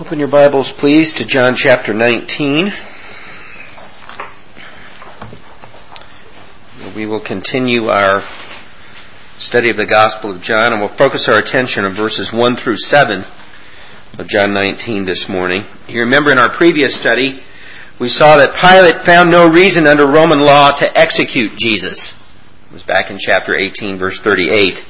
Open your Bibles, please, to John chapter 19. We will continue our study of the Gospel of John, and we'll focus our attention on verses 1 through 7 of John 19 this morning. You remember in our previous study, we saw that Pilate found no reason under Roman law to execute Jesus. It was back in chapter 18, verse 38.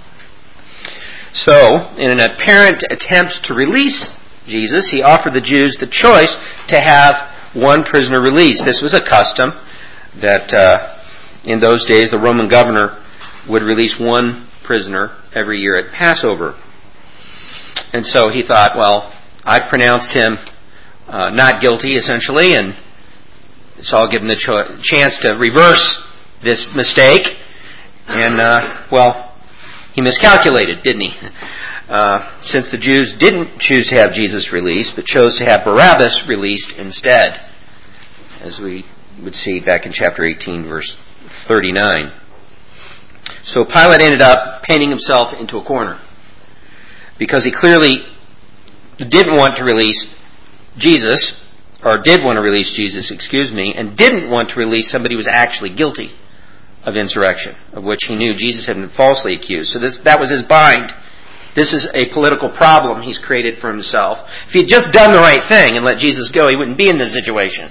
So, in an apparent attempt to release Jesus, he offered the Jews the choice to have one prisoner released. This was a custom that in those days the Roman governor would release one prisoner every year at Passover. And so he thought, well, I pronounced him not guilty, essentially, and so I'll give him the chance to reverse this mistake. And, he miscalculated, didn't he? Since the Jews didn't choose to have Jesus released, but chose to have Barabbas released instead, as we would see back in chapter 18, verse 39. So Pilate ended up painting himself into a corner, because he clearly didn't want to release Jesus, or did want to release Jesus, and didn't want to release somebody who was actually guilty of insurrection, of which he knew Jesus had been falsely accused. So that was his bind. This is a political problem he's created for himself. If he had just done the right thing and let Jesus go, he wouldn't be in this situation.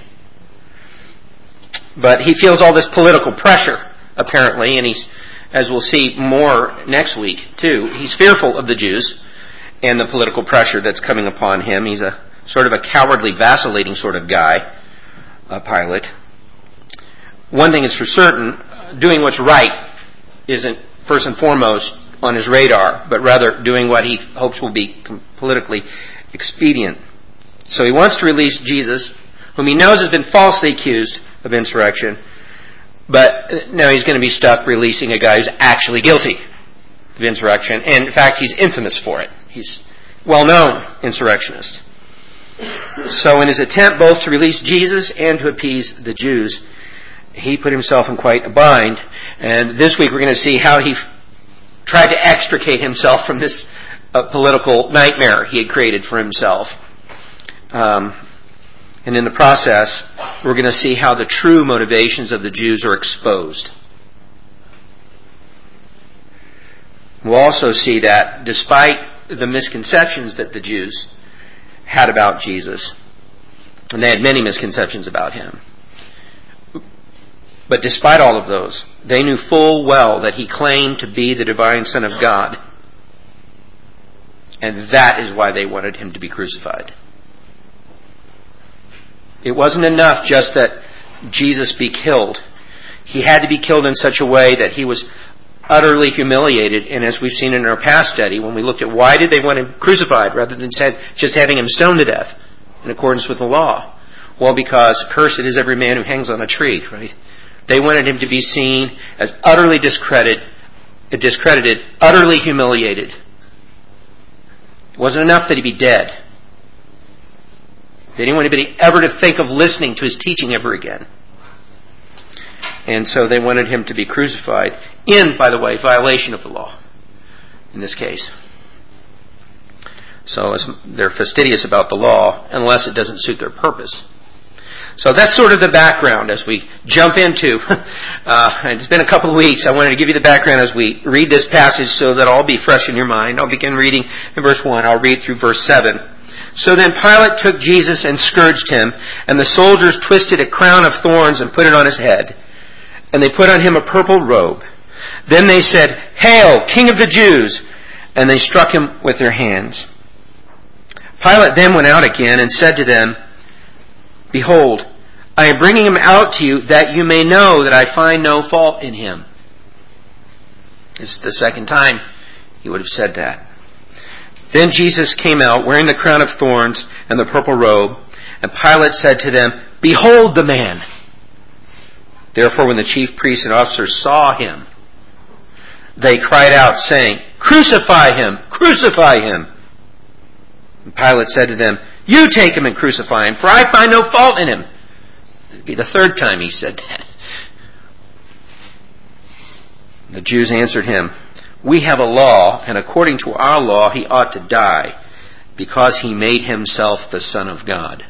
But he feels all this political pressure, apparently, and he's, as we'll see more next week, too, he's fearful of the Jews and the political pressure that's coming upon him. He's a sort of a cowardly, vacillating sort of guy, Pilate. One thing is for certain, doing what's right isn't first and foremost on his radar, but rather doing what he hopes will be politically expedient. So he wants to release Jesus, whom he knows has been falsely accused of insurrection, but now he's going to be stuck releasing a guy who's actually guilty of insurrection, and in fact he's infamous for it. He's a well-known insurrectionist. So in his attempt both to release Jesus and to appease the Jews, he put himself in quite a bind. And this week we're going to see how he tried to extricate himself from this political nightmare he had created for himself. And in the process, we're going to see how the true motivations of the Jews are exposed. We'll also see that despite the misconceptions that the Jews had about Jesus, and they had many misconceptions about him, but despite all of those, they knew full well that he claimed to be the divine Son of God. And that is why they wanted him to be crucified. It wasn't enough just that Jesus be killed. He had to be killed in such a way that he was utterly humiliated. And as we've seen in our past study, when we looked at why did they want him crucified rather than just having him stoned to death in accordance with the law? Well, because cursed is every man who hangs on a tree, right? They wanted him to be seen as utterly discredited, utterly humiliated. It wasn't enough that he be dead. They didn't want anybody ever to think of listening to his teaching ever again. And so they wanted him to be crucified in, by the way, violation of the law in this case. So they're fastidious about the law unless it doesn't suit their purpose. So that's sort of the background as we jump into, it's been a couple of weeks, I wanted to give you the background as we read this passage so that I'll be fresh in your mind. I'll begin reading in verse 1, I'll read through verse 7. So then Pilate took Jesus and scourged him, and the soldiers twisted a crown of thorns and put it on his head, and they put on him a purple robe. Then they said, "Hail, King of the Jews!" and they struck him with their hands. Pilate then went out again and said to them, "Behold, I am bringing him out to you that you may know that I find no fault in him." It's the second time he would have said that. Then Jesus came out wearing the crown of thorns and the purple robe, and Pilate said to them, "Behold the man." Therefore when the chief priests and officers saw him, they cried out, saying, "Crucify him! Crucify him!" And Pilate said to them, "You take him and crucify him, for I find no fault in him." It'd be the third time he said that. The Jews answered him, "We have a law, and according to our law he ought to die, because he made himself the Son of God.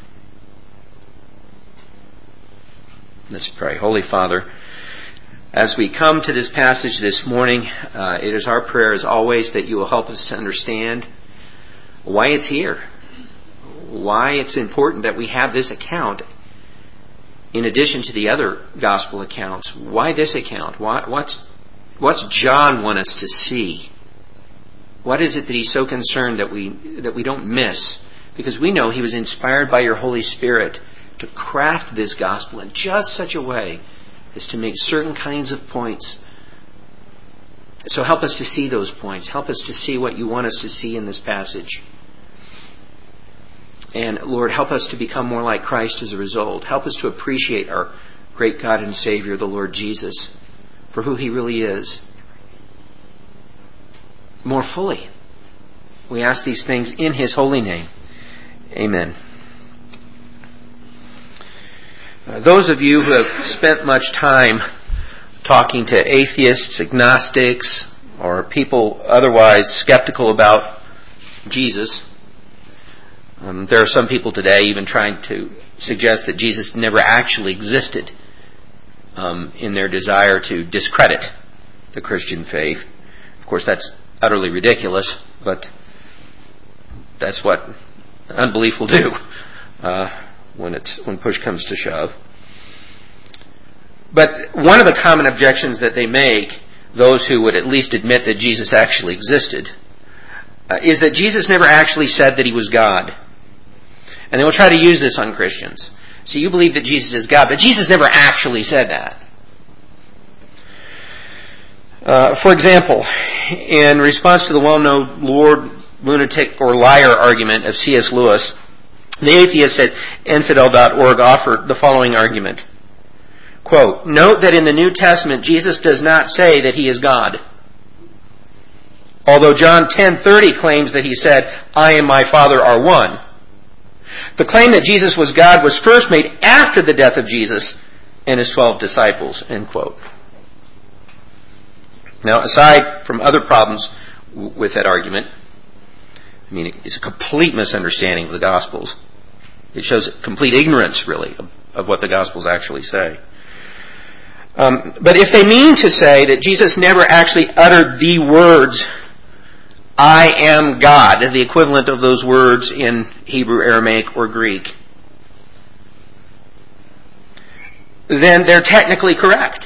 Let's pray. Holy Father, as we come to this passage this morning, it is our prayer, as always, that you will help us to understand why it's here, why it's important that we have this account in addition to the other gospel accounts. Why this account? What's John want us to see? What is it that he's so concerned that we don't miss? Because we know he was inspired by your Holy Spirit to craft this gospel in just such a way as to make certain kinds of points. So help us to see those points. Help us to see what you want us to see in this passage. And Lord, help us to become more like Christ as a result. Help us to appreciate our great God and Savior, the Lord Jesus, for who he really is, more fully. We ask these things in his holy name. Amen. Those of you who have spent much time talking to atheists, agnostics, or people otherwise skeptical about Jesus, there are some people today even trying to suggest that Jesus never actually existed in their desire to discredit the Christian faith. Of course, that's utterly ridiculous, but that's what unbelief will do when push comes to shove. But one of the common objections that they make, those who would at least admit that Jesus actually existed, is that Jesus never actually said that he was God. And they will try to use this on Christians. So you believe that Jesus is God, but Jesus never actually said that. For example, in response to the well-known Lord, lunatic, or liar argument of C.S. Lewis, the atheists at infidel.org offered the following argument. Quote, "Note that in the New Testament, Jesus does not say that he is God. Although John 10:30 claims that he said, 'I and my Father are one.' The claim that Jesus was God was first made after the death of Jesus and his 12 disciples." End quote. Now, aside from other problems with that argument, I mean, it's a complete misunderstanding of the Gospels. It shows complete ignorance, really, of what the Gospels actually say. But if they mean to say that Jesus never actually uttered the words, "I am God," the equivalent of those words in Hebrew, Aramaic, or Greek, then they're technically correct.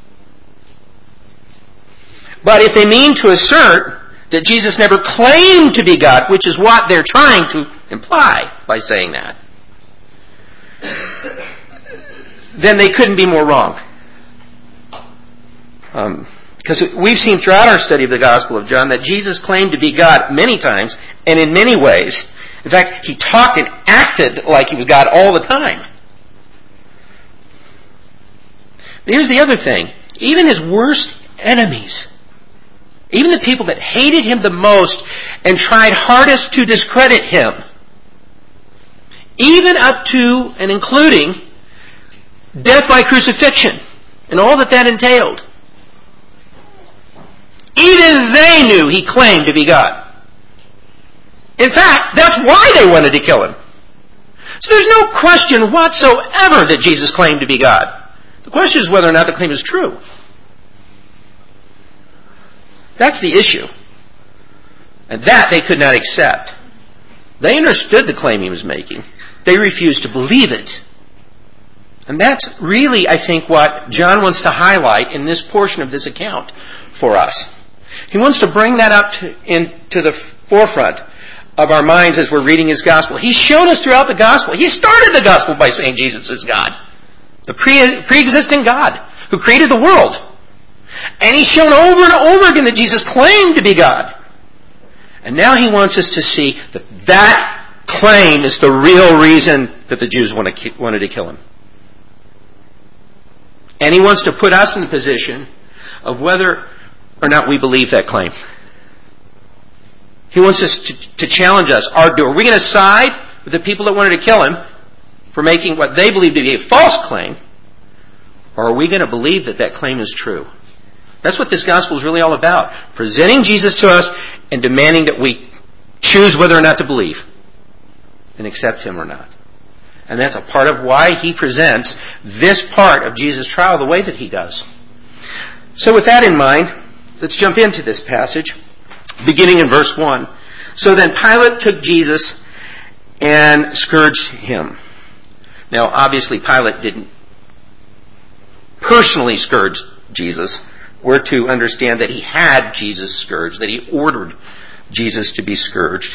But if they mean to assert that Jesus never claimed to be God, which is what they're trying to imply by saying that, then they couldn't be more wrong. Because we've seen throughout our study of the Gospel of John that Jesus claimed to be God many times and in many ways. In fact, he talked and acted like he was God all the time. But here's the other thing. Even his worst enemies, even the people that hated him the most and tried hardest to discredit him, even up to and including death by crucifixion and all that entailed, even they knew he claimed to be God. In fact, that's why they wanted to kill him. So there's no question whatsoever that Jesus claimed to be God. The question is whether or not the claim is true. That's the issue. And that they could not accept. They understood the claim he was making. They refused to believe it. And that's really, I think, what John wants to highlight in this portion of this account for us. He wants to bring that up into the forefront of our minds as we're reading his gospel. He's shown us throughout the gospel. He started the gospel by saying Jesus is God, the pre-existing God who created the world. And he's shown over and over again that Jesus claimed to be God. And now he wants us to see that that claim is the real reason that the Jews wanted to kill him. And he wants to put us in the position of whether or not we believe that claim. He wants us to challenge us. Are we going to side with the people that wanted to kill him for making what they believe to be a false claim? Or are we going to believe that that claim is true? That's what this gospel is really all about. Presenting Jesus to us and demanding that we choose whether or not to believe. and accept him or not. And that's a part of why he presents this part of Jesus' trial the way that he does. So with that in mind, let's jump into this passage, beginning in verse 1. So then Pilate took Jesus and scourged him. Now, obviously, Pilate didn't personally scourge Jesus. We're to understand that he had Jesus scourged, that he ordered Jesus to be scourged.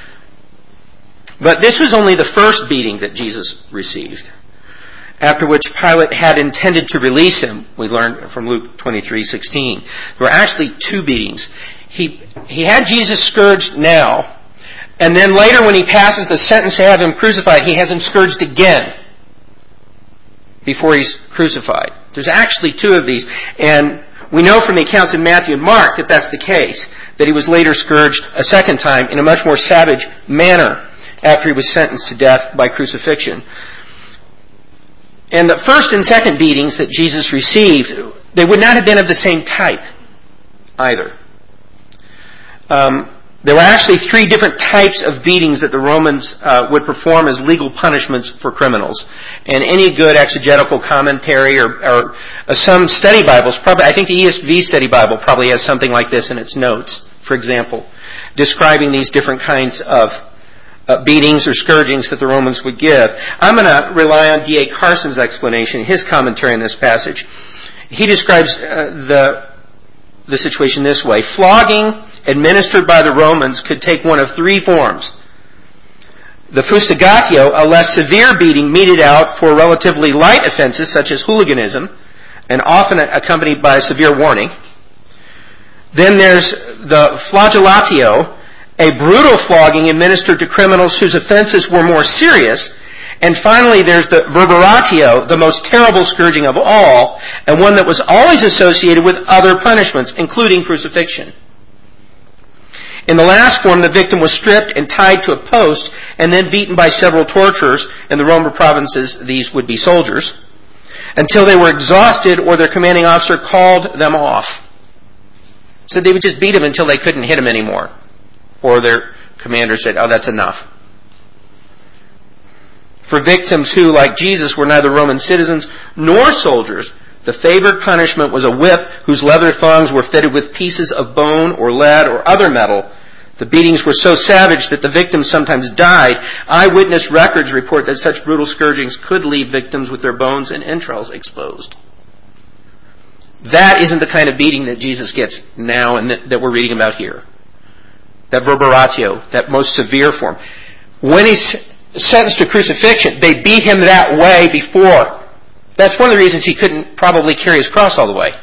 But this was only the first beating that Jesus received, after which Pilate had intended to release him. We learned from Luke 23:16. There were actually two beatings. He had Jesus scourged now, and then later when he passes the sentence to have him crucified, he has him scourged again before he's crucified. There's actually two of these, and we know from the accounts in Matthew and Mark that that's the case, that he was later scourged a second time in a much more savage manner after he was sentenced to death by crucifixion. And the first and second beatings that Jesus received, they would not have been of the same type either. There were actually three different types of beatings that the Romans would perform as legal punishments for criminals. And any good exegetical commentary or some study Bibles, probably, I think the ESV study Bible probably has something like this in its notes, for example, describing these different kinds of beatings or scourgings that the Romans would give. I'm going to rely on D.A. Carson's explanation, his commentary on this passage. He describes the situation this way. Flogging administered by the Romans could take one of three forms. The fustigatio, a less severe beating meted out for relatively light offenses such as hooliganism, and often accompanied by a severe warning. Then there's the flagellatio, a brutal flogging administered to criminals whose offenses were more serious. And finally, there's the verberatio, the most terrible scourging of all, and one that was always associated with other punishments, including crucifixion. In the last form, the victim was stripped and tied to a post and then beaten by several torturers. In the Roman provinces, these would be soldiers, until they were exhausted or their commanding officer called them off. So they would just beat him until they couldn't hit him anymore. Or their commander said, "Oh, that's enough." For victims who, like Jesus, were neither Roman citizens nor soldiers, the favored punishment was a whip whose leather thongs were fitted with pieces of bone or lead or other metal. The beatings were so savage that the victims sometimes died. Eyewitness records report that such brutal scourgings could leave victims with their bones and entrails exposed. That isn't the kind of beating that Jesus gets now and that we're reading about here. That verberatio, that most severe form. When he's sentenced to crucifixion, they beat him that way before. That's one of the reasons he couldn't probably carry his cross all the way.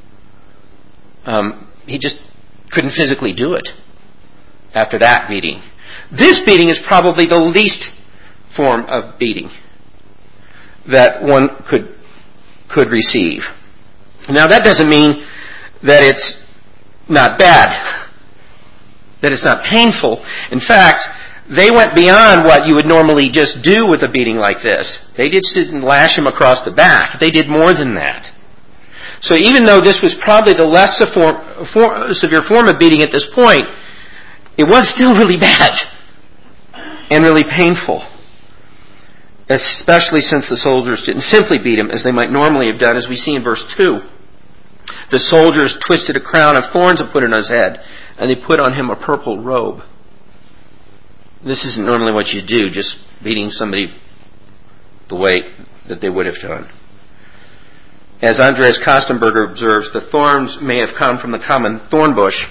He just couldn't physically do it after that beating. This beating is probably the least form of beating that one could receive. Now, that doesn't mean that it's not bad, that it's not painful. In fact, they went beyond what you would normally just do with a beating like this. They didn't lash him across the back. They did more than that. So even though this was probably the less severe form of beating at this point, it was still really bad and really painful, especially since the soldiers didn't simply beat him as they might normally have done, as we see in verse 2. The soldiers twisted a crown of thorns and put it on his head, and they put on him a purple robe. This isn't normally what you do, just beating somebody the way that they would have done. As Andreas Kostenberger observes, the thorns may have come from the common thorn bush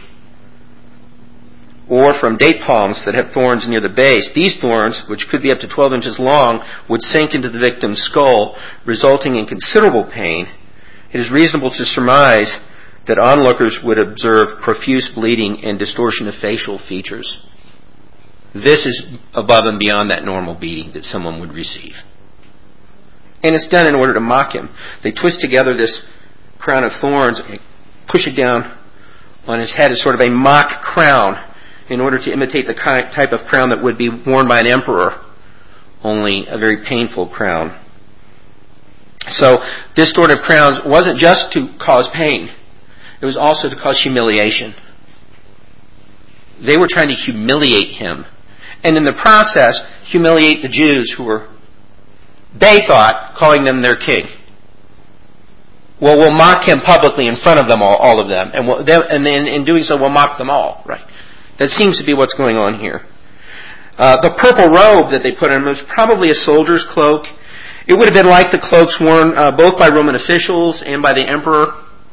or from date palms that have thorns near the base. These thorns, which could be up to 12 inches long, would sink into the victim's skull, resulting in considerable pain. It is reasonable to surmise that onlookers would observe profuse bleeding and distortion of facial features. This is above and beyond that normal beating that someone would receive. And it's done in order to mock him. They twist together this crown of thorns and push it down on his head as sort of a mock crown in order to imitate the type of crown that would be worn by an emperor, only a very painful crown. So this sort of crown wasn't just to cause pain. It was also to cause humiliation. They were trying to humiliate him. and in the process humiliate the Jews who were, they thought, calling them their king. Well, we'll mock him publicly in front of them, all of them, and then in doing so we'll mock them all, right? That seems to be what's going on here. The purple robe that they put on him was probably a soldier's cloak. It would have been like the cloaks worn both by Roman officials and by the emperor.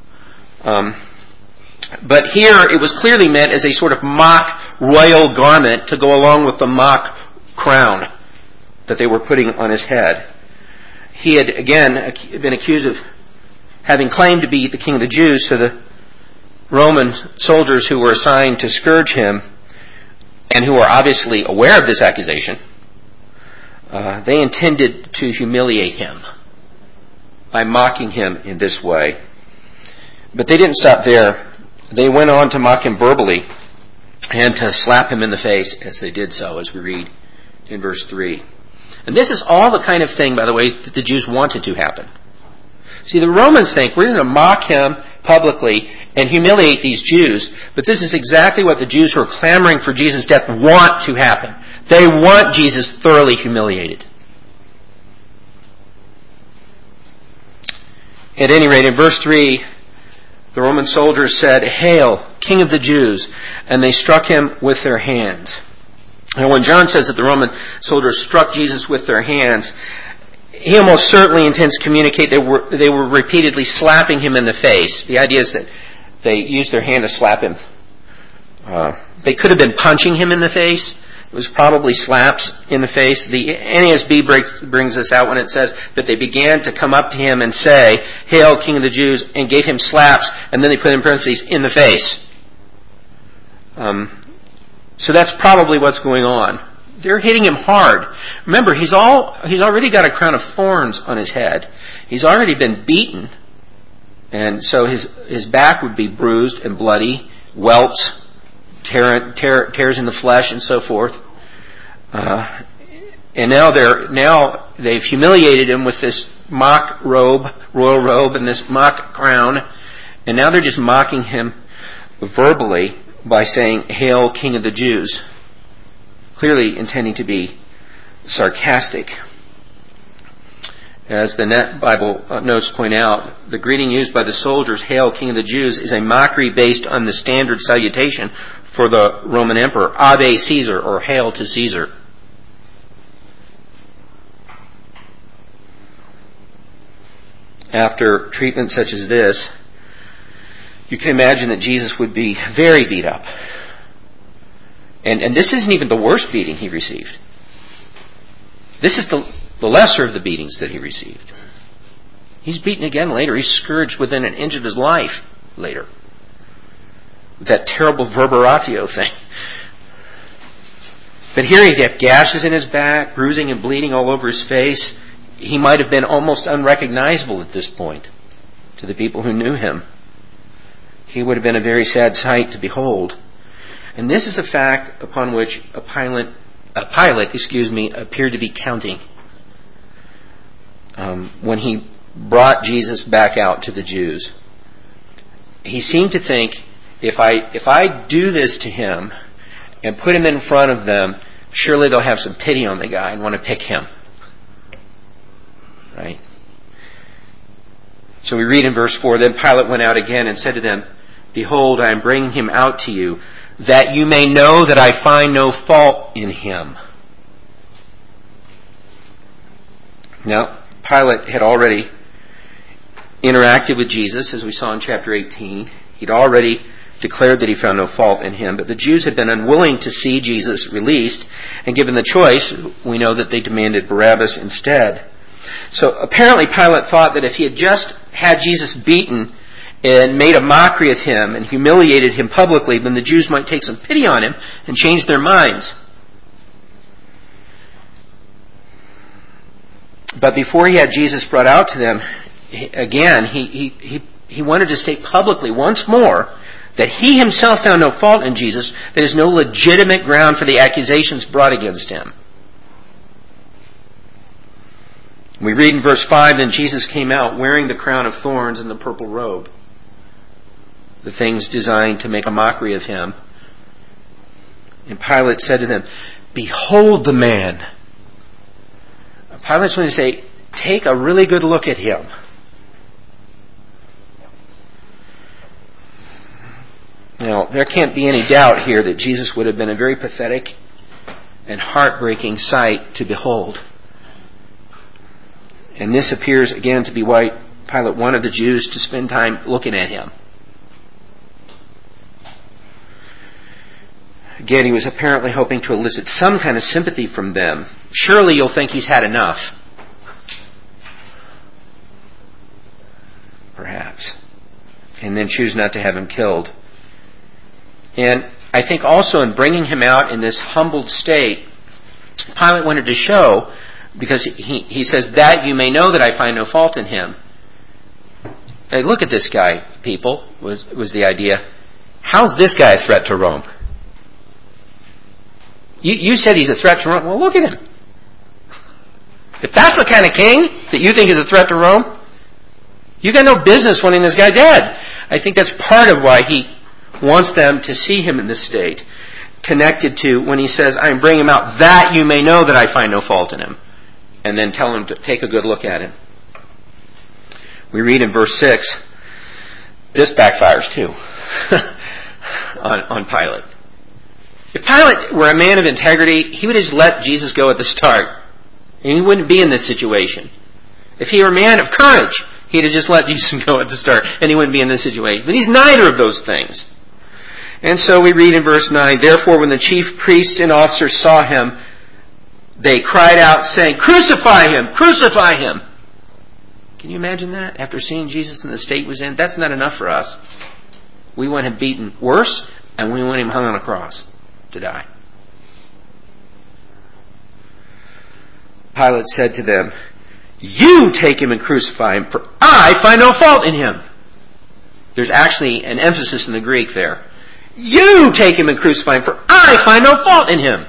But here it was clearly meant as a sort of mock royal garment to go along with the mock crown that they were putting on his head. He had, again, been accused of having claimed to be the king of the Jews, so the Roman soldiers who were assigned to scourge him, and who were obviously aware of this accusation, they intended to humiliate him by mocking him in this way. But they didn't stop there. They went on to mock him verbally and to slap him in the face as they did so, as we read in verse 3. And this is all the kind of thing, by the way, that the Jews wanted to happen. See, the Romans think we're going to mock him publicly and humiliate these Jews, but this is exactly what the Jews who are clamoring for Jesus' death want to happen. They want Jesus thoroughly humiliated. At any rate, in verse 3, the Roman soldiers said, "Hail, King of the Jews," and they struck him with their hands. And when John says that the Roman soldiers struck Jesus with their hands, he almost certainly intends to communicate they were repeatedly slapping him in the face. The idea is that they used their hand to slap him. They could have been punching him in the face. It was probably slaps in the face. The NASB brings this out when it says that they began to come up to him and say, "Hail, King of the Jews," and gave him slaps, and then they put in parentheses, "in the face." So that's probably what's going on. They're hitting him hard. Remember, he's already got a crown of thorns on his head. He's already been beaten, and so his back would be bruised and bloody, welts, tears in the flesh, and so forth. And now they've humiliated him with this mock royal robe, and this mock crown, and now they're just mocking him verbally by saying, "Hail, King of the Jews," clearly intending to be sarcastic. As the Net Bible notes point out, the greeting used by the soldiers, "Hail, King of the Jews," is a mockery based on the standard salutation for the Roman emperor, "Ave Caesar," or "Hail to Caesar." After treatment such as this, you can imagine that Jesus would be very beat up. And this isn't even the worst beating he received. This is the lesser of the beatings that he received. He's beaten again later. He's scourged within an inch of his life later. That terrible verberatio thing. But here he'd have gashes in his back, bruising and bleeding all over his face. He might have been almost unrecognizable at this point to the people who knew him. He would have been a very sad sight to behold. And this is a fact upon which Pilate appeared to be counting when he brought Jesus back out to the Jews. He seemed to think, if I do this to him and put him in front of them, surely they'll have some pity on the guy and want to pick him. Right? So we read in verse 4, "Then Pilate went out again and said to them, 'Behold, I am bringing him out to you, that you may know that I find no fault in him.'" Now, Pilate had already interacted with Jesus, as we saw in chapter 18. He'd already declared that he found no fault in him, but the Jews had been unwilling to see Jesus released, and given the choice, we know that they demanded Barabbas instead. So apparently Pilate thought that if he had just had Jesus beaten and made a mockery of him and humiliated him publicly, then the Jews might take some pity on him and change their minds. But before he had Jesus brought out to them, again, he wanted to state publicly once more that he himself found no fault in Jesus, there is no legitimate ground for the accusations brought against him. We read in verse 5, "Then Jesus came out wearing the crown of thorns and the purple robe," the things designed to make a mockery of him. And Pilate said to them, behold the man. Pilate's going to say, take a really good look at him. Now, there can't be any doubt here that Jesus would have been a very pathetic and heartbreaking sight to behold. And this appears again to be why Pilate wanted the Jews to spend time looking at him. Again, he was apparently hoping to elicit some kind of sympathy from them. Surely you'll think he's had enough. Perhaps. And then choose not to have him killed. And I think also in bringing him out in this humbled state, Pilate wanted to show, because he says, that you may know that I find no fault in him. Hey, look at this guy, people, was the idea. How's this guy a threat to Rome? You said he's a threat to Rome. Well, look at him. If that's the kind of king that you think is a threat to Rome, you got no business wanting this guy dead. I think that's part of why he wants them to see him in this state, connected to when he says, I'm bringing him out that you may know that I find no fault in him. And then tell him to take a good look at him. We read in verse 6, this backfires too on Pilate. If Pilate were a man of integrity, he would have just let Jesus go at the start. And he wouldn't be in this situation. If he were a man of courage, he'd have just let Jesus go at the start, and he wouldn't be in this situation. But he's neither of those things. And so we read in verse 9, therefore when the chief priests and officers saw him, they cried out saying, crucify him! Crucify him! Can you imagine that? After seeing Jesus in the state he was in, that's not enough for us. We want him beaten worse, and we want him hung on a cross to die. Pilate said to them, you take him and crucify him, for I find no fault in him. There's actually an emphasis in the Greek there. You take him and crucify him, for I find no fault in him.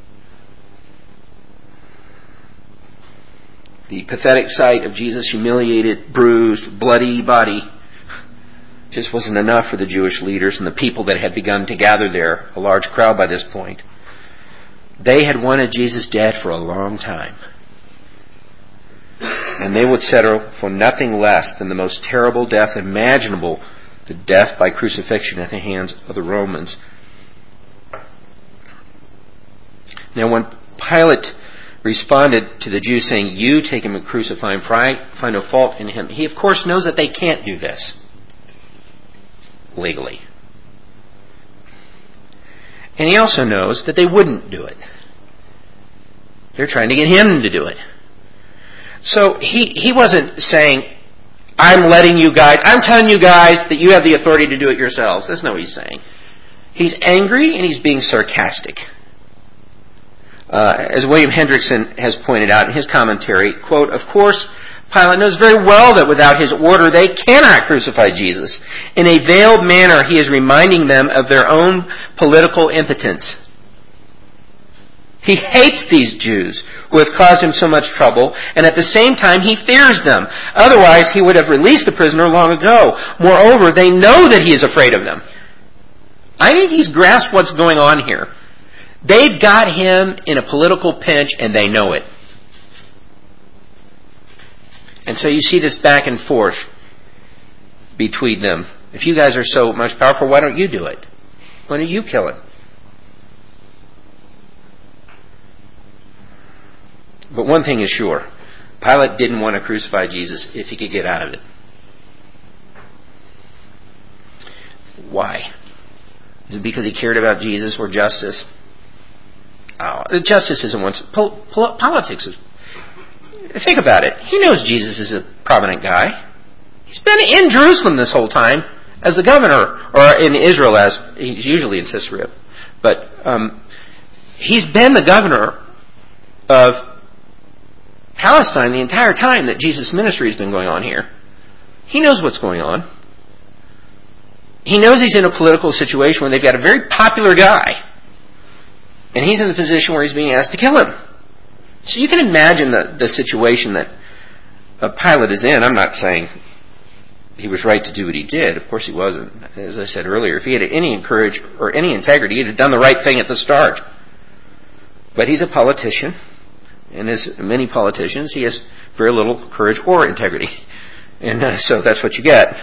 The pathetic sight of Jesus' humiliated, bruised, bloody body just wasn't enough for the Jewish leaders and the people that had begun to gather there, a large crowd by this point. They had wanted Jesus dead for a long time. And they would settle for nothing less than the most terrible death imaginable, the death by crucifixion at the hands of the Romans. Now when Pilate responded to the Jews saying, you take him and crucify him, for I find no fault in him, he of course knows that they can't do this legally. And he also knows that they wouldn't do it. They're trying to get him to do it. So he wasn't saying, I'm telling you guys that you have the authority to do it yourselves. That's not what he's saying. He's angry and he's being sarcastic. As William Hendrickson has pointed out in his commentary, quote, of course, Pilate knows very well that without his order they cannot crucify Jesus. In a veiled manner, he is reminding them of their own political impotence. He hates these Jews who have caused him so much trouble, and at the same time he fears them. Otherwise, he would have released the prisoner long ago. Moreover, they know that he is afraid of them. I think he's grasped what's going on here. They've got him in a political pinch, and they know it. And so you see this back and forth between them. If you guys are so much powerful, why don't you do it? Why don't you kill him? But one thing is sure. Pilate didn't want to crucify Jesus if he could get out of it. Why? Is it because he cared about Jesus or justice? Justice isn't once. Politics is. Think about it. He knows Jesus is a prominent guy. He's been in Jerusalem this whole time as the governor, or in Israel as he's usually in Caesarea. But he's been the governor of Palestine the entire time that Jesus' ministry has been going on here. He knows what's going on. He knows he's in a political situation where they've got a very popular guy. And he's in the position where he's being asked to kill him. So you can imagine the situation that Pilate is in. I'm not saying he was right to do what he did. Of course he wasn't. As I said earlier, if he had any courage or any integrity, he'd have done the right thing at the start. But he's a politician, and as many politicians, he has very little courage or integrity. And so that's what you get.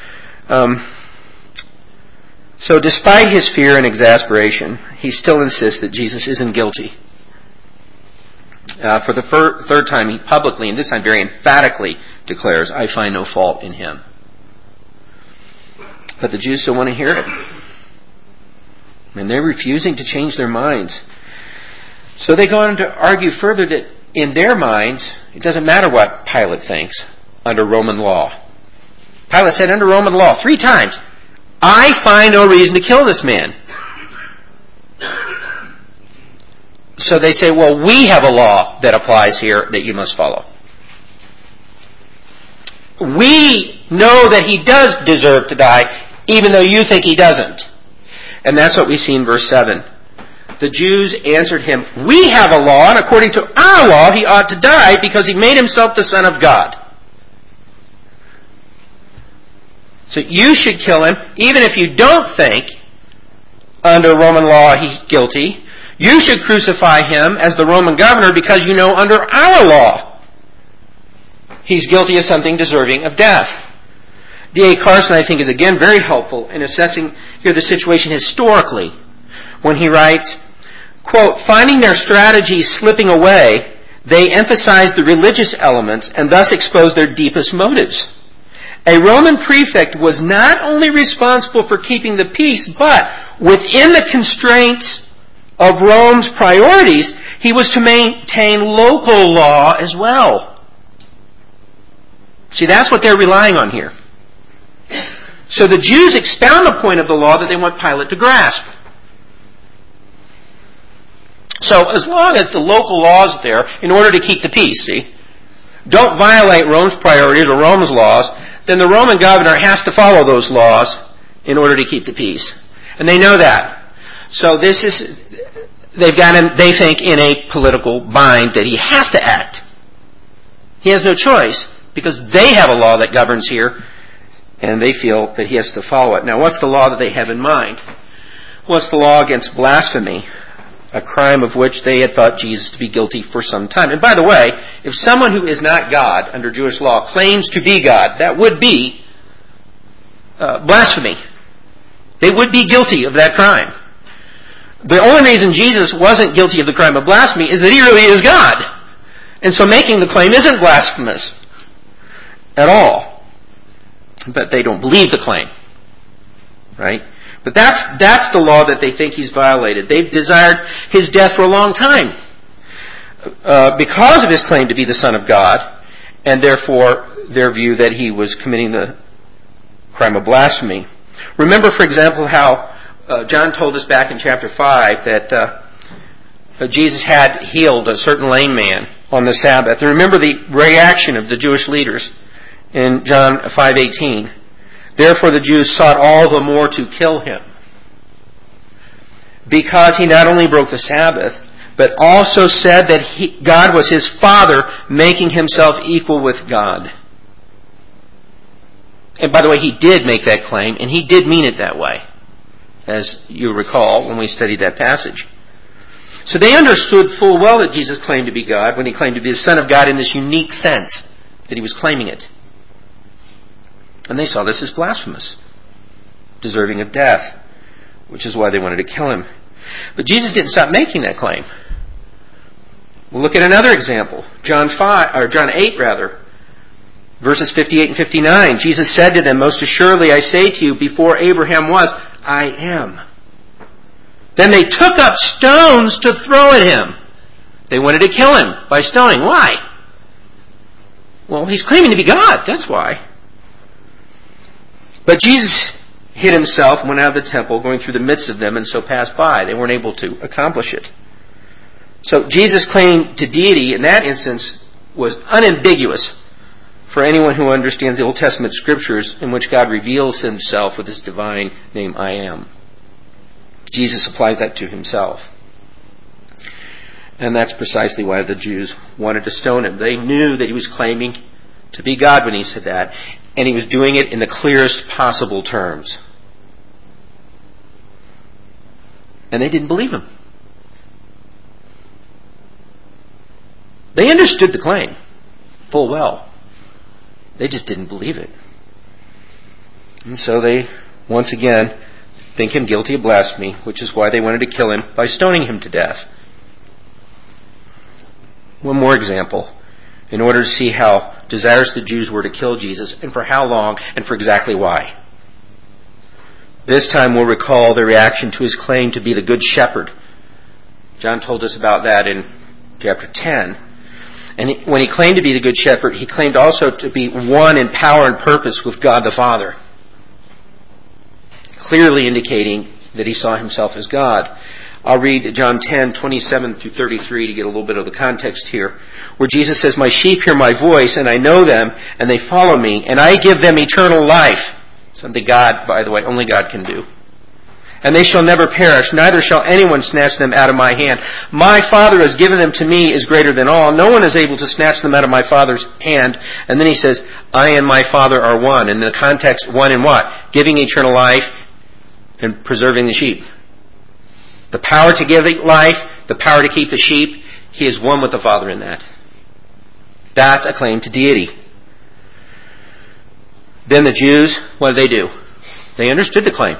So despite his fear and exasperation, he still insists that Jesus isn't guilty. For the third time, he publicly, and this time very emphatically, declares, "I find no fault in him." But the Jews still want to hear it. And they're refusing to change their minds. So they go on to argue further that in their minds, it doesn't matter what Pilate thinks under Roman law. Pilate said under Roman law 3 times, "I find no reason to kill this man." So they say, well, we have a law that applies here that you must follow. We know that he does deserve to die, even though you think he doesn't. And that's what we see in verse 7. The Jews answered him, "We have a law, and according to our law, he ought to die because he made himself the Son of God. So you should kill him, even if you don't think under Roman law he's guilty. You should crucify him as the Roman governor because you know under our law he's guilty of something deserving of death." D.A. Carson, I think, is again very helpful in assessing here the situation historically when he writes, quote, "Finding their strategy slipping away, they emphasized the religious elements and thus exposed their deepest motives. A Roman prefect was not only responsible for keeping the peace, but within the constraints of Rome's priorities, he was to maintain local law as well." See, that's what they're relying on here. So the Jews expound the point of the law that they want Pilate to grasp. So as long as the local law is there in order to keep the peace, see, don't violate Rome's priorities or Rome's laws, then the Roman governor has to follow those laws in order to keep the peace. And they know that. So they've got him, they think, in a political bind that he has to act. He has no choice because they have a law that governs here and they feel that he has to follow it. Now, what's the law that they have in mind? Well, it's the law against blasphemy, a crime of which they had thought Jesus to be guilty for some time. And by the way, if someone who is not God under Jewish law claims to be God, that would be blasphemy. They would be guilty of that crime. The only reason Jesus wasn't guilty of the crime of blasphemy is that he really is God. And so making the claim isn't blasphemous at all. But they don't believe the claim. Right? But that's the law that they think he's violated. They've desired his death for a long time because of his claim to be the Son of God, and therefore their view that he was committing the crime of blasphemy. Remember, for example, how John told us back in chapter 5 that Jesus had healed a certain lame man on the Sabbath. And remember the reaction of the Jewish leaders in John 5:18. Therefore the Jews sought all the more to kill him, because he not only broke the Sabbath, but also said that God was his Father, making himself equal with God. And by the way, he did make that claim, and he did mean it that way, as you recall when we studied that passage. So they understood full well that Jesus claimed to be God when he claimed to be the Son of God in this unique sense, that he was claiming it. And they saw this as blasphemous, deserving of death, which is why they wanted to kill him. But Jesus didn't stop making that claim. We'll look at another example. John 8, verses 58 and 59. Jesus said to them, "Most assuredly I say to you, before Abraham was, I am." Then they took up stones to throw at him. They wanted to kill him by stoning. Why? Well, he's claiming to be God. That's why. But Jesus hid himself and went out of the temple, going through the midst of them, and so passed by. They weren't able to accomplish it. So Jesus' claim to deity in that instance was unambiguous for anyone who understands the Old Testament scriptures, in which God reveals himself with his divine name, I am. Jesus applies that to himself. And that's precisely why the Jews wanted to stone him. They knew that he was claiming to be God when he said that, and he was doing it in the clearest possible terms. And they didn't believe him. They understood the claim full well. They just didn't believe it. And so they, once again, think him guilty of blasphemy, which is why they wanted to kill him by stoning him to death. One more example, in order to see how desirous the Jews were to kill Jesus, and for how long, and for exactly why. This time we'll recall their reaction to his claim to be the Good Shepherd. John told us about that in chapter 10. And when he claimed to be the Good Shepherd, he claimed also to be one in power and purpose with God the Father, clearly indicating that he saw himself as God. I'll read John 10, 27 through 33 to get a little bit of the context here, where Jesus says, "My sheep hear my voice, and I know them, and they follow me, and I give them eternal life." Something God, by the way, only God can do. "And they shall never perish, neither shall anyone snatch them out of my hand. My Father has given them to me is greater than all. No one is able to snatch them out of my Father's hand." And then he says, "I and my Father are one." In the context, one in what? Giving eternal life and preserving the sheep. The power to give life, the power to keep the sheep, he is one with the Father in that. That's a claim to deity. Then the Jews, what did they do? They understood the claim.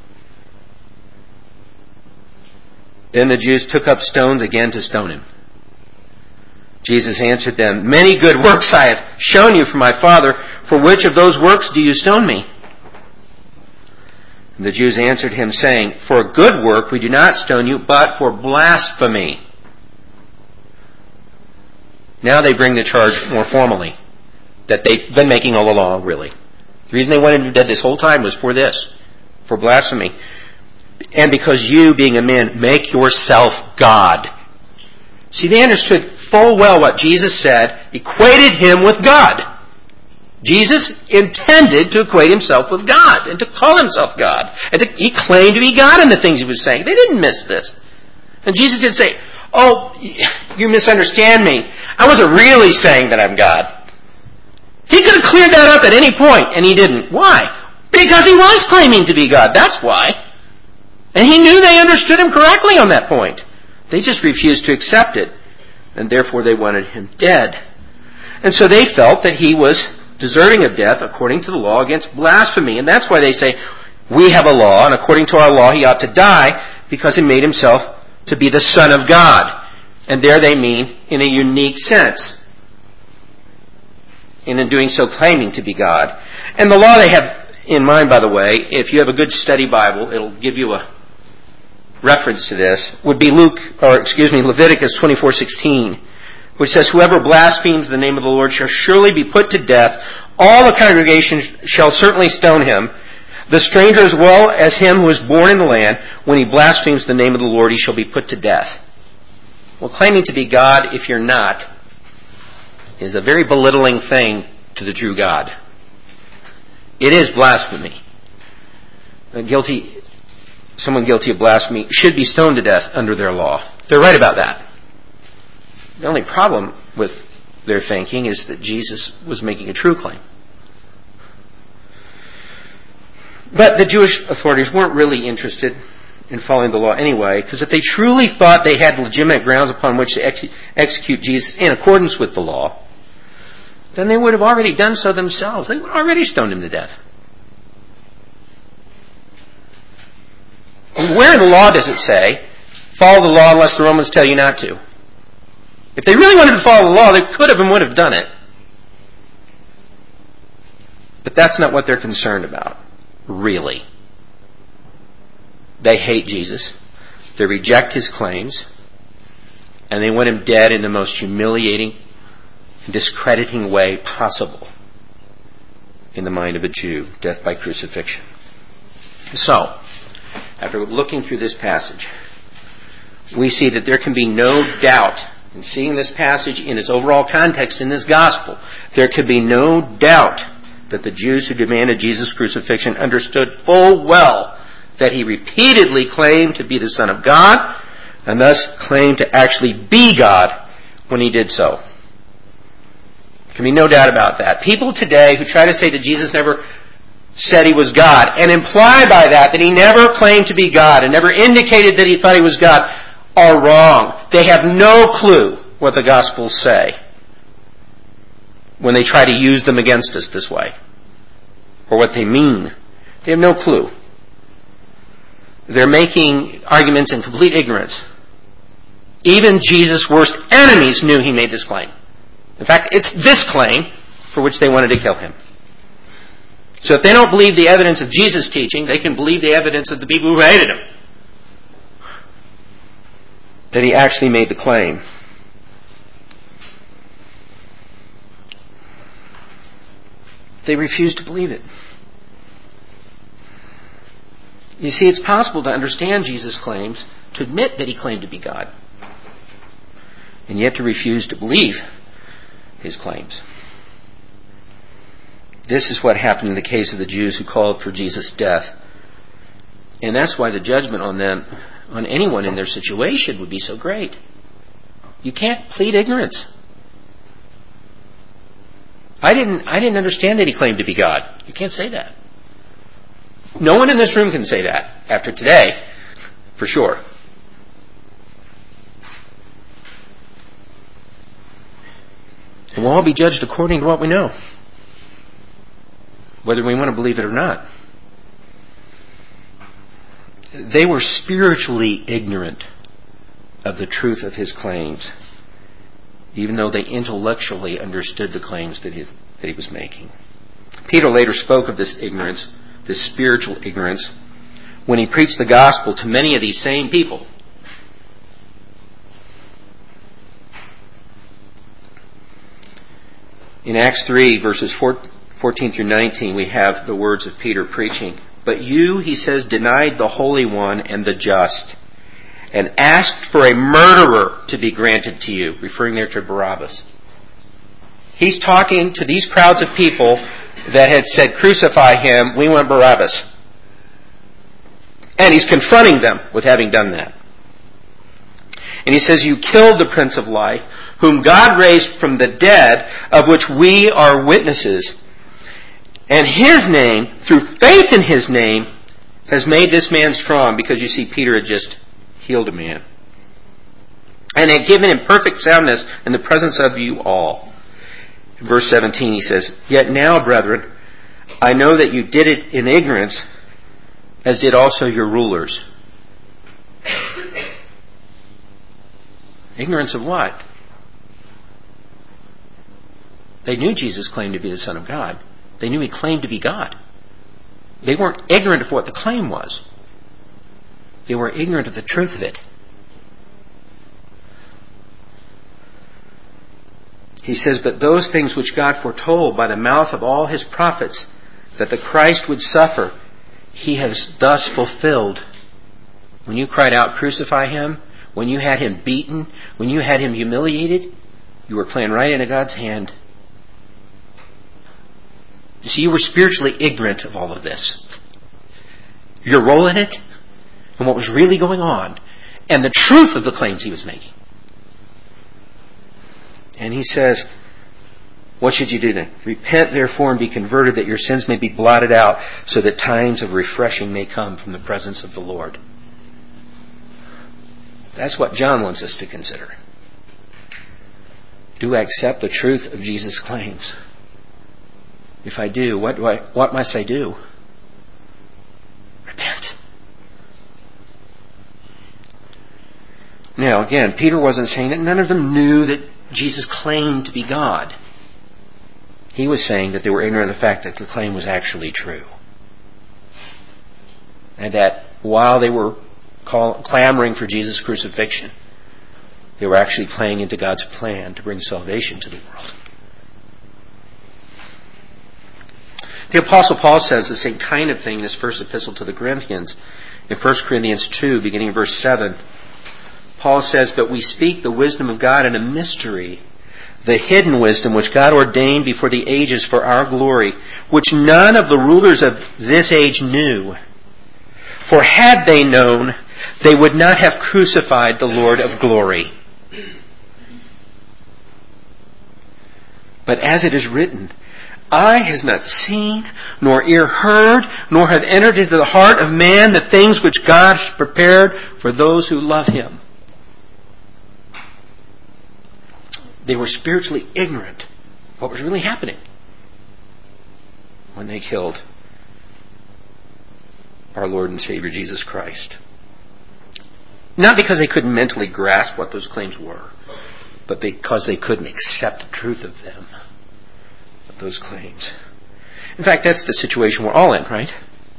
Then the Jews took up stones again to stone him. Jesus answered them, "Many good works I have shown you from my Father. For which of those works do you stone me?" And the Jews answered him, saying, "For a good work we do not stone you, but for blasphemy." Now they bring the charge more formally, that they've been making all along, really. The reason they wanted him dead this whole time was for this, for blasphemy. "And because you, being a man, make yourself God." See, they understood full well what Jesus said, equated him with God. Jesus intended to equate himself with God and to call himself God. And he claimed to be God in the things he was saying. They didn't miss this. And Jesus didn't say, "Oh, you misunderstand me. I wasn't really saying that I'm God." He could have cleared that up at any point, and he didn't. Why? Because he was claiming to be God. That's why. And he knew they understood him correctly on that point. They just refused to accept it, and therefore they wanted him dead. And so they felt that he was deserving of death according to the law against blasphemy. And that's why they say, we have a law, and according to our law he ought to die because he made himself to be the Son of God. And there they mean in a unique sense. And in doing so claiming to be God. And the law they have in mind, by the way, if you have a good study Bible, it'll give you a reference to this, would be Leviticus 24:16, which says, "Whoever blasphemes the name of the Lord shall surely be put to death. All the congregation shall certainly stone him. The stranger as well as him who is born in the land, when he blasphemes the name of the Lord, he shall be put to death." Well, claiming to be God, if you're not, is a very belittling thing to the true God. It is blasphemy. Someone guilty of blasphemy should be stoned to death under their law. They're right about that. The only problem with their thinking is that Jesus was making a true claim. But the Jewish authorities weren't really interested in following the law anyway, because if they truly thought they had legitimate grounds upon which to execute Jesus in accordance with the law, then they would have already done so themselves. They would have already stoned him to death. And where in the law does it say, follow the law unless the Romans tell you not to? If they really wanted to follow the law, they could have and would have done it. But that's not what they're concerned about, really. They hate Jesus. They reject his claims. And they want him dead in the most humiliating and discrediting way possible in the mind of a Jew, death by crucifixion. So, after looking through this passage, we see that there can be no doubt, in seeing this passage in its overall context in this gospel, there could be no doubt that the Jews who demanded Jesus' crucifixion understood full well that he repeatedly claimed to be the Son of God, and thus claimed to actually be God when he did so. There can be no doubt about that. People today who try to say that Jesus never said he was God, and imply by that he never claimed to be God, and never indicated that he thought he was God, are wrong. They have no clue what the Gospels say when they try to use them against us this way, or what they mean. They have no clue. They're making arguments in complete ignorance. Even Jesus' worst enemies knew he made this claim. In fact, it's this claim for which they wanted to kill him. So if they don't believe the evidence of Jesus' teaching, they can believe the evidence of the people who hated him, that he actually made the claim. They refuse to believe it. You see, it's possible to understand Jesus' claims, to admit that he claimed to be God, and yet to refuse to believe his claims. This is what happened in the case of the Jews who called for Jesus' death. And that's why the judgment on them, on anyone in their situation, would be so great. You can't plead ignorance. I didn't understand that he claimed to be God. You can't say that. No one in this room can say that after today, for sure. And we'll all be judged according to what we know, whether we want to believe it or not. They were spiritually ignorant of the truth of his claims, even though they intellectually understood the claims that he was making. Peter later spoke of this ignorance, this spiritual ignorance, when he preached the gospel to many of these same people. In Acts 3, verses 14 through 19, we have the words of Peter preaching. But you, he says, denied the Holy One and the just, and asked for a murderer to be granted to you, referring there to Barabbas. He's talking to these crowds of people that had said, crucify him, we want Barabbas. And he's confronting them with having done that. And he says, you killed the Prince of Life, whom God raised from the dead, of which we are witnesses. And his name, through faith in his name, has made this man strong, because you see, Peter had just healed a man, and had given him perfect soundness in the presence of you all. In verse 17 he says, yet now, brethren, I know that you did it in ignorance, as did also your rulers. Ignorance of what? They knew Jesus claimed to be the Son of God. They knew he claimed to be God. They weren't ignorant of what the claim was. They were ignorant of the truth of it. He says, but those things which God foretold by the mouth of all his prophets, that the Christ would suffer, he has thus fulfilled. When you cried out, crucify him, when you had him beaten, when you had him humiliated, you were playing right into God's hand. You see, you were spiritually ignorant of all of this. Your role in it, and what was really going on, and the truth of the claims he was making. And he says, what should you do then? Repent therefore and be converted, that your sins may be blotted out, so that times of refreshing may come from the presence of the Lord. That's what John wants us to consider. Do I accept the truth of Jesus' claims? If I do, what must I do? Repent. Now, again, Peter wasn't saying that none of them knew that Jesus claimed to be God. He was saying that they were ignorant of the fact that the claim was actually true. And that while they were clamoring for Jesus' crucifixion, they were actually playing into God's plan to bring salvation to the world. The Apostle Paul says the same kind of thing in his first epistle to the Corinthians. In 1 Corinthians 2, beginning in verse 7, Paul says, but we speak the wisdom of God in a mystery, the hidden wisdom which God ordained before the ages for our glory, which none of the rulers of this age knew. For had they known, they would not have crucified the Lord of glory. But as it is written, eye has not seen, nor ear heard, nor have entered into the heart of man the things which God has prepared for those who love him. They were spiritually ignorant of what was really happening when they killed our Lord and Savior Jesus Christ. Not because they couldn't mentally grasp what those claims were, but because they couldn't accept the truth of them, of those claims. In fact, that's the situation we're all in, right?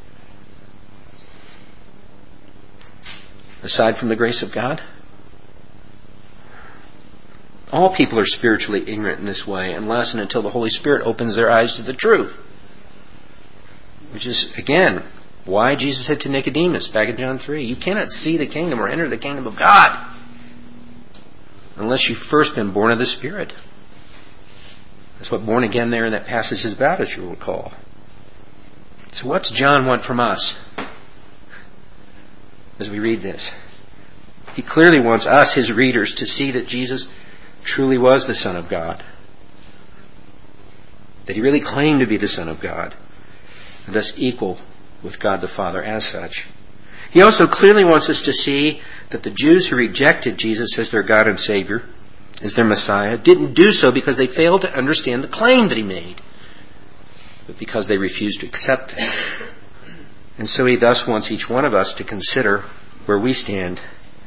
Aside from the grace of God, all people are spiritually ignorant in this way unless and until the Holy Spirit opens their eyes to the truth. Which is, again, why Jesus said to Nicodemus back in John 3, you cannot see the kingdom or enter the kingdom of God unless you've first been born of the Spirit. That's what born again there in that passage is about, as you'll recall. So what's John want from us as we read this? He clearly wants us, his readers, to see that Jesus truly was the Son of God. That he really claimed to be the Son of God, and thus equal with God the Father as such. He also clearly wants us to see that the Jews who rejected Jesus as their God and Savior, as their Messiah, didn't do so because they failed to understand the claim that he made, but because they refused to accept it. And so he thus wants each one of us to consider where we stand.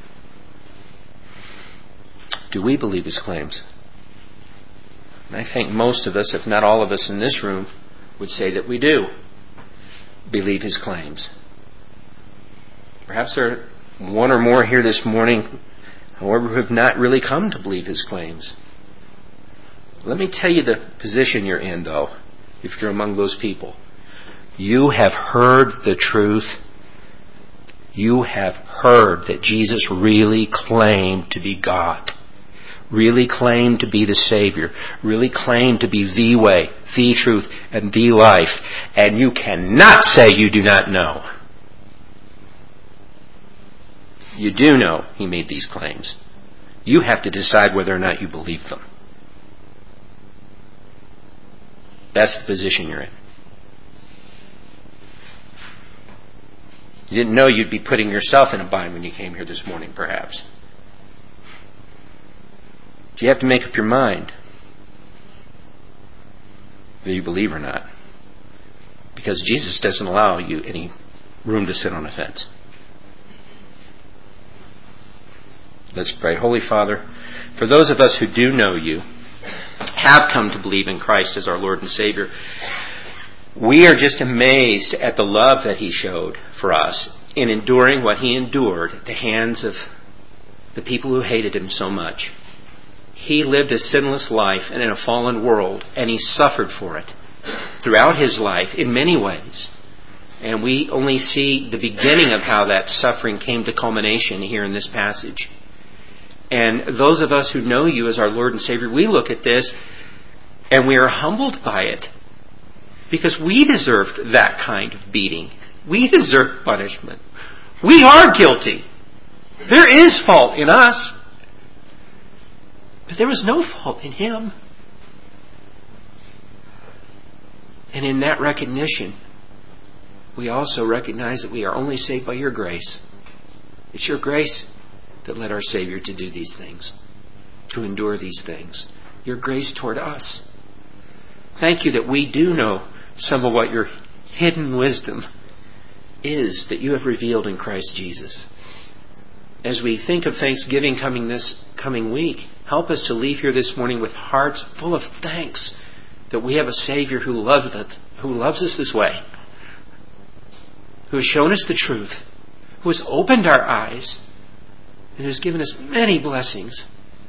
Do we believe his claims? And I think most of us, if not all of us in this room, would say that we do believe his claims. Perhaps there are one or more here this morning, however, who have not really come to believe his claims. Let me tell you the position you're in, though, if you're among those people. You have heard the truth. You have heard that Jesus really claimed to be God. Really claimed to be the Savior, really claimed to be the way, the truth, and the life. And you cannot say you do not know. You do know he made these claims. You have to decide whether or not you believe them. That's the position you're in. You didn't know you'd be putting yourself in a bind when you came here this morning, perhaps. You have to make up your mind whether you believe or not. Because Jesus doesn't allow you any room to sit on a fence. Let's pray. Holy Father, for those of us who do know you, have come to believe in Christ as our Lord and Savior, we are just amazed at the love that he showed for us in enduring what he endured at the hands of the people who hated him so much. He lived a sinless life and in a fallen world, and he suffered for it throughout his life in many ways. And we only see the beginning of how that suffering came to culmination here in this passage. And those of us who know you as our Lord and Savior, we look at this and we are humbled by it because we deserved that kind of beating. We deserve punishment. We are guilty. There is fault in us. But there was no fault in him. And in that recognition, we also recognize that we are only saved by your grace. It's your grace that led our Savior to do these things, to endure these things. Your grace toward us. Thank you that we do know some of what your hidden wisdom is that you have revealed in Christ Jesus. As we think of Thanksgiving coming this coming week, help us to leave here this morning with hearts full of thanks that we have a Savior who loves us this way, who has shown us the truth, who has opened our eyes, and has given us many blessings.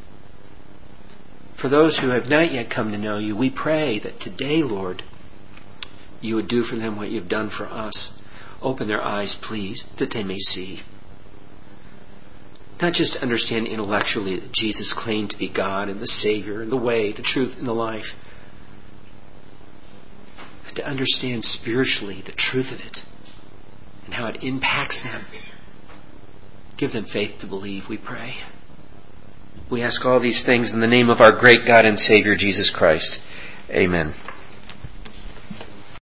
For those who have not yet come to know you, we pray that today, Lord, you would do for them what you've done for us. Open their eyes, please, that they may see. Not just to understand intellectually that Jesus claimed to be God and the Savior and the way, the truth, and the life, but to understand spiritually the truth of it and how it impacts them. Give them faith to believe, we pray. We ask all these things in the name of our great God and Savior, Jesus Christ. Amen.